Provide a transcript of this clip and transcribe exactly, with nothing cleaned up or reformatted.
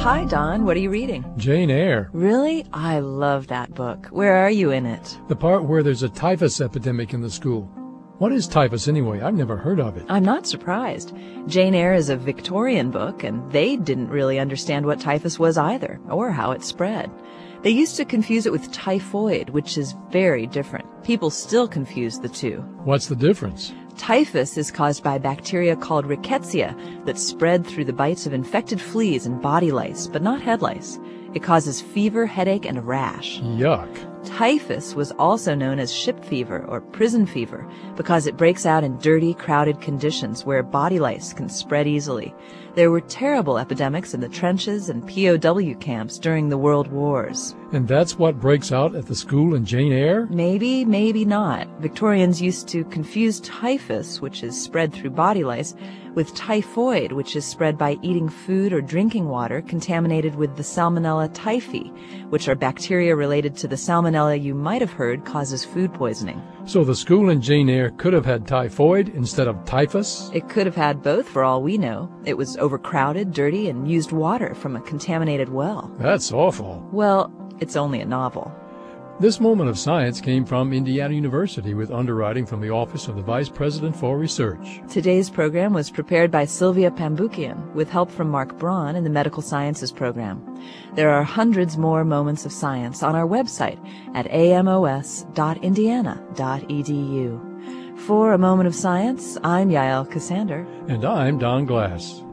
Hi, Don. What are you reading? Jane Eyre. Really? I love that book. Where are you in it? The part where there's a typhus epidemic in the school. What is typhus anyway? I've never heard of it. I'm not surprised. Jane Eyre is a Victorian book, and they didn't really understand what typhus was either, or how it spread. They used to confuse it with typhoid, which is very different. People still confuse the two. What's the difference? Typhus is caused by a bacteria called rickettsia that spread through the bites of infected fleas and body lice, but not head lice. It causes fever, headache, and a rash. Yuck. Typhus was also known as ship fever or prison fever because it breaks out in dirty, crowded conditions where body lice can spread easily. There were terrible epidemics in the trenches and P O W camps during the World Wars. And that's what breaks out at the school in Jane Eyre? Maybe, maybe not. Victorians used to confuse typhus, which is spread through body lice, with typhoid, which is spread by eating food or drinking water contaminated with the Salmonella typhi, which are bacteria related to the salmonella you might have heard causes food poisoning. So the school in Jane Eyre could have had typhoid instead of typhus? It could have had both for all we know. It was overcrowded, dirty, and used water from a contaminated well. That's awful. Well, it's only a novel. This moment of science came from Indiana University with underwriting from the Office of the Vice President for Research. Today's program was prepared by Sylvia Pambukian with help from Mark Braun in the Medical Sciences program. There are hundreds more moments of science on our website at amos dot indiana dot e d u. For A Moment of Science, I'm Yael Cassander. And I'm Don Glass.